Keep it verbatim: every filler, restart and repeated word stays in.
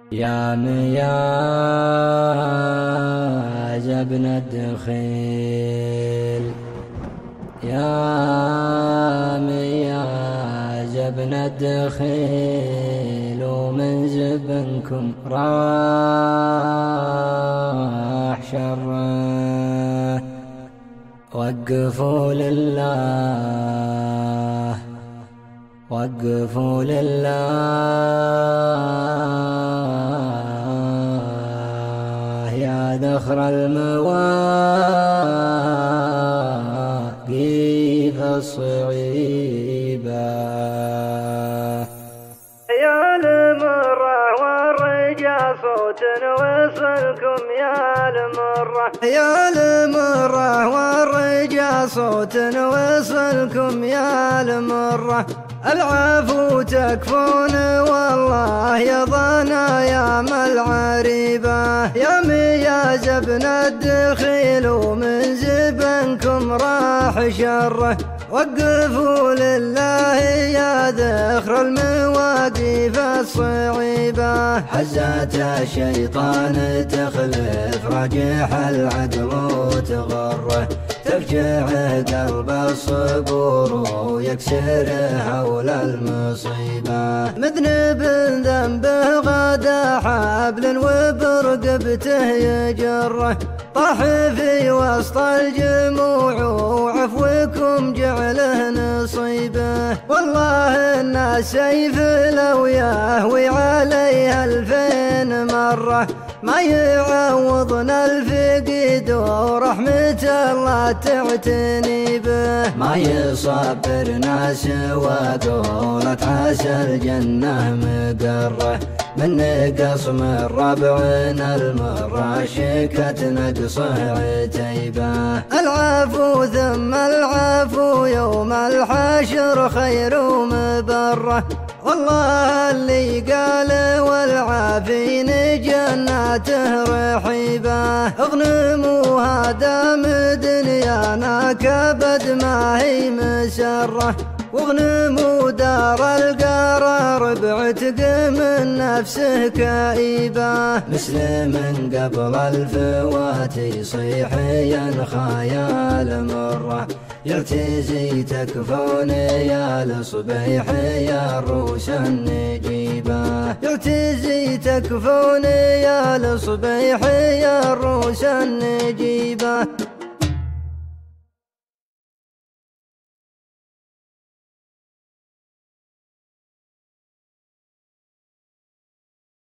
يا مياج ابن الدخيل، يا مياج ابن الدخيل، ومن زبنكم راح شره. وقفوا لله، وقفوا لله يا ذخر المواقف الصعيبة. يا المرة والرجا صوت وصلكم، يا المرة يا المرة والرجا صوت وصلكم، يا المرة العفو تكفون والله يضانا يا العريبة. يا مياج ابن الدخيل، ومن زبنكم راح شره. وقفوا لله يا ذخر المواقف الصعيبة. حزات الشيطان تخلف راجح العدل وتغره، تفجع قلب الصبور ويكسر هول المصيبة. مذنب ذنبه غدا حبل وبرقبته يجره، طاح في وسط الجموع وعفوكم جعله نصيبه. والله ان سيف لو يهوي عليه الفين مرة، ما يعوضنا الفقيد ورحمة الله تعتني به. ما يصبرنا سوى قولة عسى الجنة مقره، من نقص من ربعنا المرة شكت نقصه عتيبه. العفو ثم العفو يوم الحشر خير ومبره، والله اللي قال والعافين جناته رحيبه. اغنموها دام دنيانا كبد ما هي مسره، واغنموا دار القرار بعتق من نفسه كئيبه. مسلم قبل الفوات يصيح ينخى المره، يرتزي تكفون يا الصبيح يا الروس النجيبه. يرتزي تكفون يا الصبيح يا الروس النجيبه.